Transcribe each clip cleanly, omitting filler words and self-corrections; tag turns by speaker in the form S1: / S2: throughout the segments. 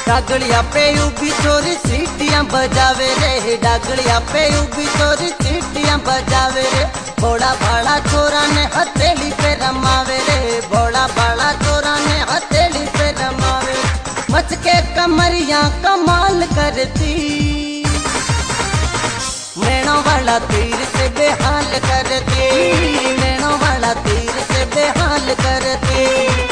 S1: डागलिया पे उभी चोरी सीटियां बजावे रे, डागलिया पे उभी चोरी सीटियां बजावे रे। बड़ा बड़ा चोरा ने हथेली पे रमावे रे, बड़ा बड़ा चोरा ने हथेली पे रमावे। मच के कमरिया कमाल करती, नैनों वाला तीर से बेहाल करती, नैनों वाला तीर से बेहाल करती।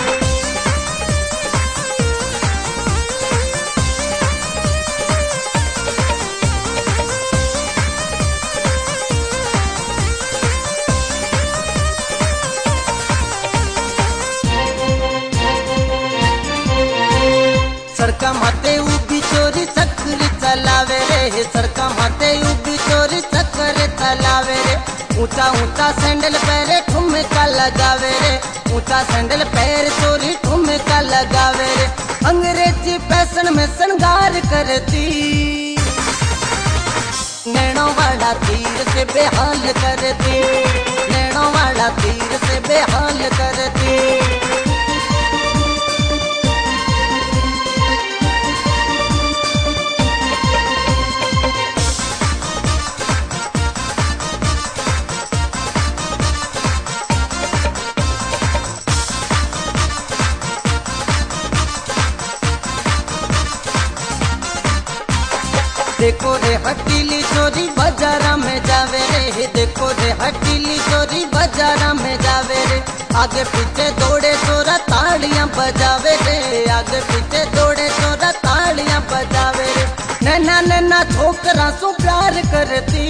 S1: सड़का माते उभी चोरी चक्कर चलावे रे, सड़का माते उभी चोरी चक्कर चलावे रे। ऊंचा ऊंचा सैंडल पैरे ठुमका लगावे रे, ऊंचा सैंडल पैर चोरी ठुमका लगावे रे। अंग्रेजी फैशन में श्रृंगार करती, नैनों वाला तीर से बेहाल करती, नैनों वाला तीर से बेहाल करती। देखो रे हटीली चोरी बाजारा में जावे रे, देखो रे हटीली चोरी बाजारा में जावे रे। आगे पीछे दौड़े चोरा तालियां बजावे रे, आगे पीछे दौड़े चोरा तालियां बजावे रे। नैना नैना छोकरा सु प्यार करती,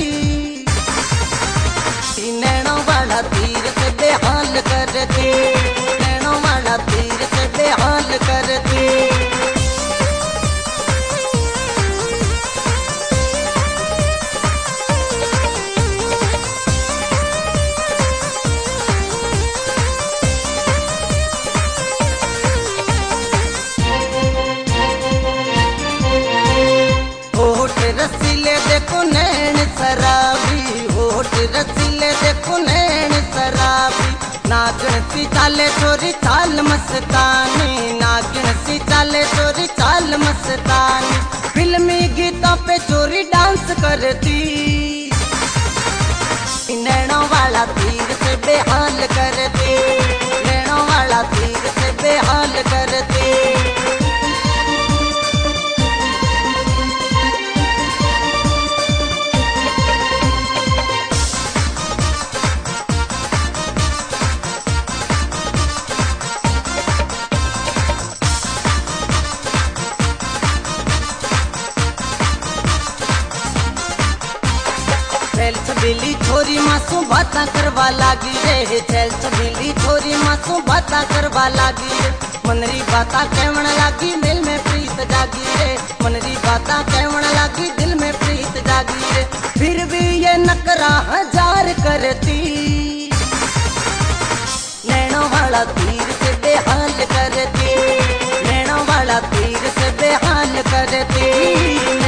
S1: नैनों वाला तीर से बेहाल करती, नैनों वाला तीर से बेहाल करती। रसीले देखो नैन शराबी, होठ रसीले देखो नैन शराबी। नागिन सी चाले चोरी चाल मस्तानी, नागिन सी चाले चोरी चाल मस्तानी। फिल्मी गीतों पे चोरी डांस करती, नैनों वाला तीर से बेहाल करती, नैनों वाला तीर से बेहाल करती। छैल छबीली छोरी मासू बाता करवा लागी रे, छैल छबीली छोरी मासू बाता करवा लागी रे। मनरी बाता कहवन लागी दिल में प्रीत जागी रे, मनरी बाता कहवन लागी दिल में प्रीत जागी रे। फिर भी ये नकरा हजार करती, नैनों वाला तीर से बेहाल करती, नैनों वाला तीर से बेहाल करती।